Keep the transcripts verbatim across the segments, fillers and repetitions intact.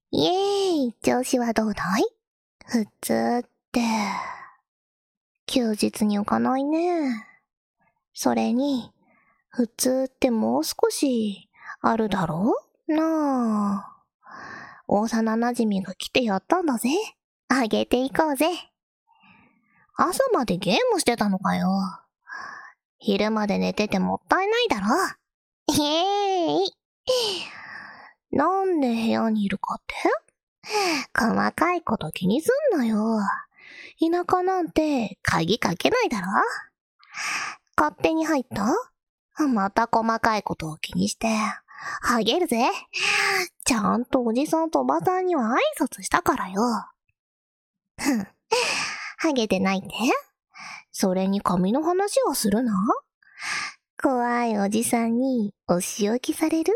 イエーイ、調子はどうだい？普通って、休日に浮かないね。それに、普通ってもう少しあるだろうなあ。幼馴染が来てやったんだぜ。あげていこうぜ。朝までゲームしてたのかよ。昼まで寝ててもったいないだろ。イエーイ。なんで部屋にいるかって？細かいこと気にすんなよ。田舎なんて鍵かけないだろ。勝手に入った？また細かいことを気にして、あげるぜ。ちゃんとおじさんとおばさんには挨拶したからよ。ふん、はげてないって？それに髪の話をするな。怖いおじさんにお仕置きされる？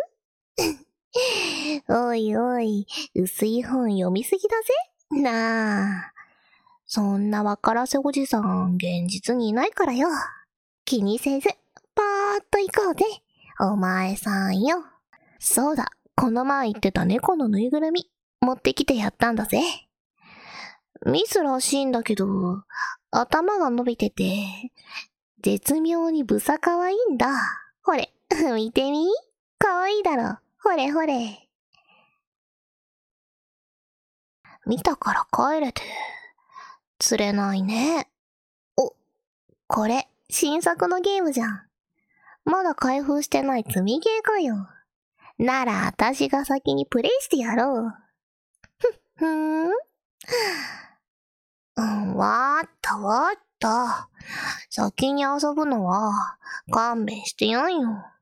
おいおい、薄い本読みすぎだぜ。なあ。そんなわからせおじさん、現実にいないからよ。気にせず、パーッと行こうぜ。お前さんよ。そうだ、この前言ってた猫のぬいぐるみ、持ってきてやったんだぜ。ミスらしいんだけど、頭が伸びてて、絶妙にブサかわいいんだ。ほれ、見てみ？かわいいだろ。ほれほれ。見たから帰れて、釣れないね。お、これ、新作のゲームじゃん。まだ開封してない積みゲーかよ。なら、あたしが先にプレイしてやろう。ふ、ふーん。うん、わーっとわーっと。先に遊ぶのは、勘弁してやんよ。って、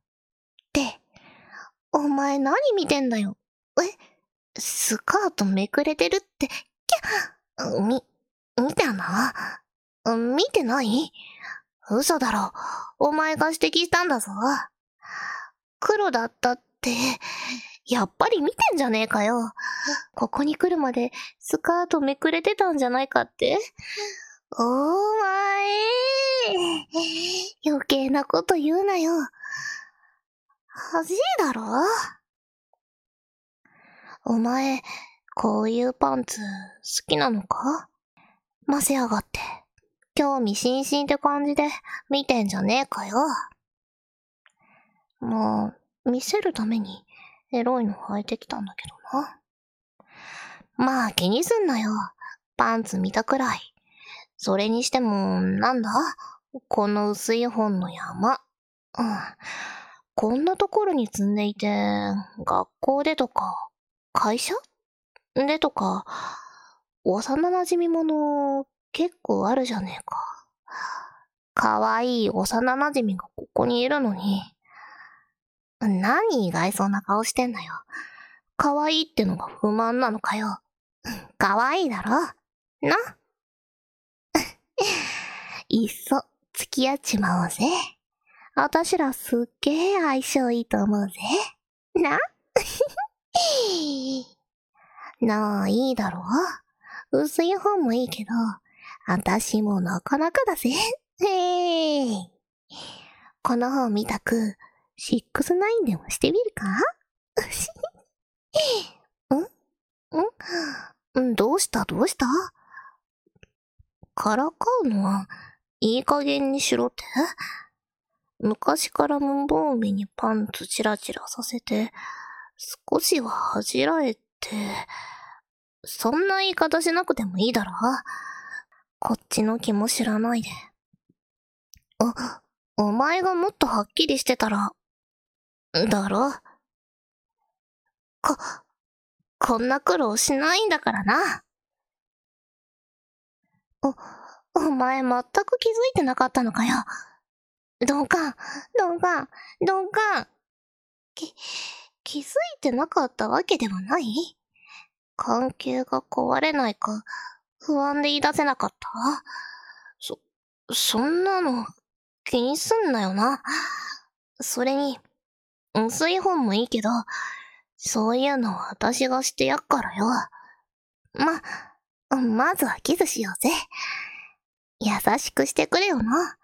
お前何見てんだよ。え、スカートめくれてるって、キャッ、み、見たな。見てない？嘘だろ。お前が指摘したんだぞ。黒だったって、やっぱり見てんじゃねえかよ。ここに来るまでスカートめくれてたんじゃないかって？お前、余計なこと言うなよ。恥だろ？お前、こういうパンツ好きなのか？ませやがって。興味津々って感じで見てんじゃねえかよ。まあ、見せるためにエロいの履いてきたんだけどな。まあ気にすんなよ。パンツ見たくらい。それにしても、なんだ？この薄い本の山。うん。こんなところに積んでいて、学校でとか、会社でとか、幼馴染もの結構あるじゃねえか。かわいい幼馴染がここにいるのに。何意外そうな顔してんだよ。かわいいってのが不満なのかよ。かわいいだろ？な？いっそ付き合っちまおうぜ。あたしらすっげえ相性いいと思うぜ。な？なあ、いいだろ？薄い本もいいけど、あたしもなかなかだぜ。へーい。この本見たく、シックスナインでもしてみるか？ん？ん？どうしたどうした？からかうのは、いい加減にしろって？昔から無防備にパンツチラチラさせて、少しは恥じらえて、そんな言い方しなくてもいいだろ。こっちの気も知らないで。お、お前がもっとはっきりしてたら、だろ？こ、こんな苦労しないんだからな。お、お前全く気づいてなかったのかよ。鈍感、鈍感、鈍感。き、気づいてなかったわけではない？関係が壊れないか、不安で言い出せなかった？そ、そんなの、気にすんなよな。それに、薄い本もいいけど、そういうのは私がしてやっからよ。ま、まずはキスしようぜ。優しくしてくれよな。